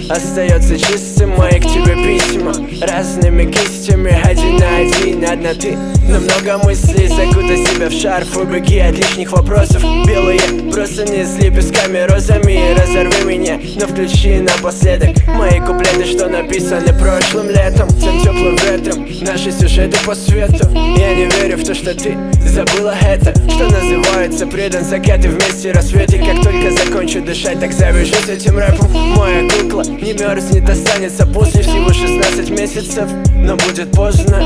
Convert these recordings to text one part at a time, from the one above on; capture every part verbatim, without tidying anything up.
остается чистым. Мои к тебе письма разными кистями, один на один, одна ты. Но много мыслей, закутай себя в шарф, убеги от лишних вопросов. Белые просто не с лепестками, розами, разорви меня, но включи напоследок мои куплеты, что написаны прошлым летом, тем теплым ветром, наши сюжеты по свету. Я не верю в то, что ты забыла это, что называется предан закат и вместе рассветы. Как только закончу дышать, так завяжусь этим рэпом. Моя кукла не мерзнет, останется после всего шестнадцать месяцев, но будет поздно.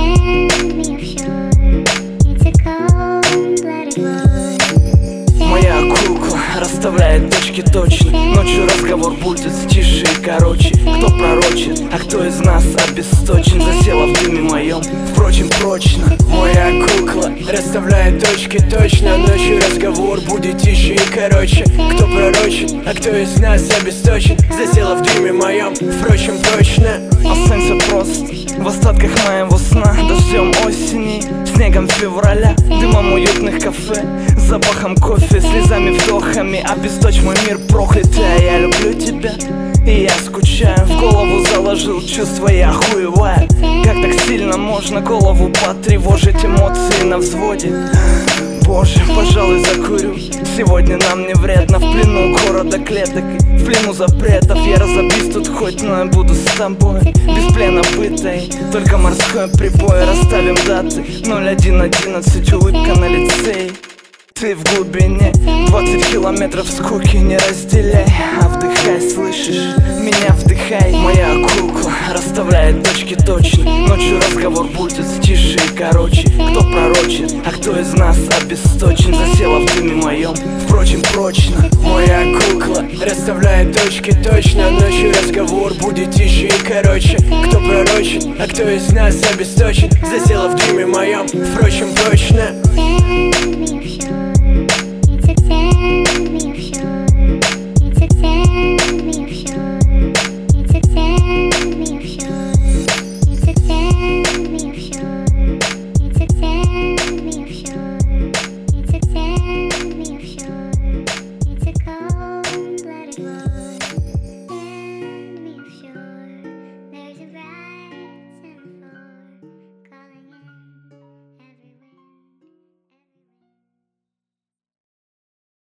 Моя кукла расставляет точки точно, ночью разговор будет тише и короче. Кто пророчит, а кто из нас обесточен, засела в дыме моем, впрочем, прочно. Моя кукла расставляет точки точно, ночью разговор будет тише и короче. Кто пророчит, а кто из нас обесточен, засела в дыме моем, впрочем, прочно. Останься просто в остатках моего сна, дождем осени, снегом февраля, дымом уютных кафе, запахом кофе, слезами, вдохами. Обесточь мой мир проклятый, а я люблю тебя и я скучаю. В голову заложил чувства, я охуеваю. Как так сильно можно голову потревожить, эмоции на взводе? Боже, пожалуй, закурю. Сегодня нам не вредно. В плену города клеток, в плену запретов. Я разобьюсь тут хоть, но я буду с тобой. Без плена бытой, только морской прибой. Расставим даты, ноль один одиннадцать, улыбка на лице. Ты в глубине, двадцать километров скуки не разделяй. А вдыхай, слышишь, меня вдыхай. Моя кукла расставляет точки точно, ночью разговор будет тише и короче. Кто пророчит, а кто из нас обесточен, засела в дыме моем, впрочем, прочно. Моя кукла расставляет точки точно, ночью разговор будет тише и короче. Кто пророчит, а кто из нас обесточен, засела в дыме моем, впрочем, прочно.